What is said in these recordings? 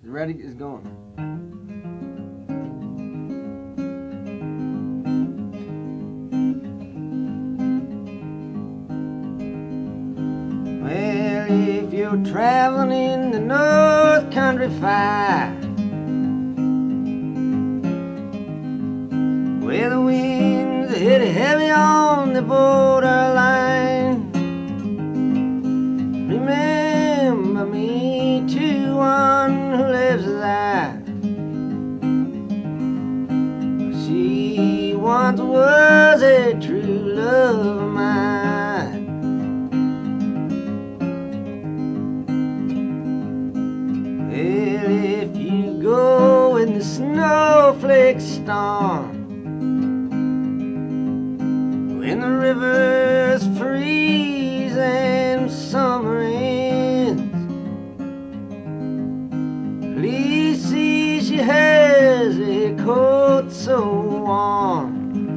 Is it ready? It's going. Well, if you're traveling in the North Country Fire, where the winds hit heavy on the borderline, remember me to one who lives there. She once was a true love of mine. Well, if you go in the snowflake storm, when the rivers freeze and summer ends, please see she has a coat so warm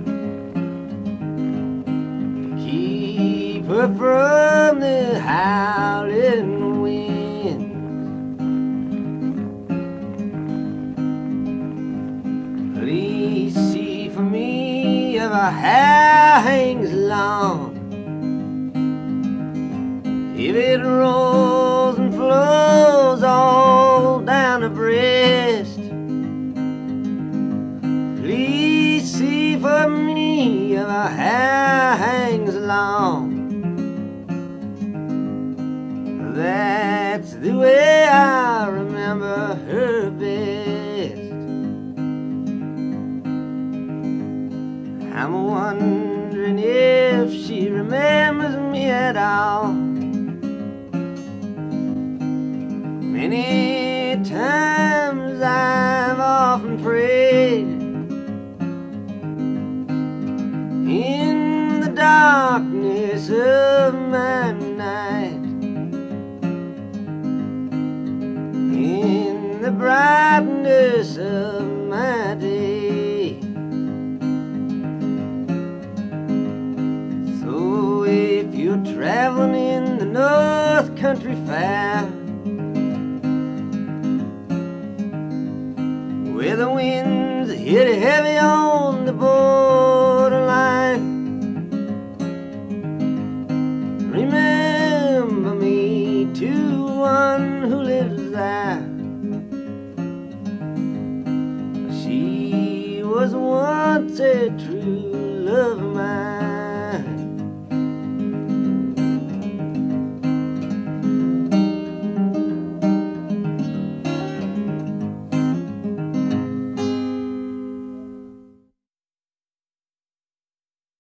to keep her from the howling wind. Please see for me if her hair hangs long, if it rolls and flows all down her breast. Please see for me if her hair hangs long. That's the way I remember her best. I'm wondering if she remembers me at all. Many times I've often prayed in the darkness of my night, in the brightness of my day. So if you're traveling in the North Country Fair,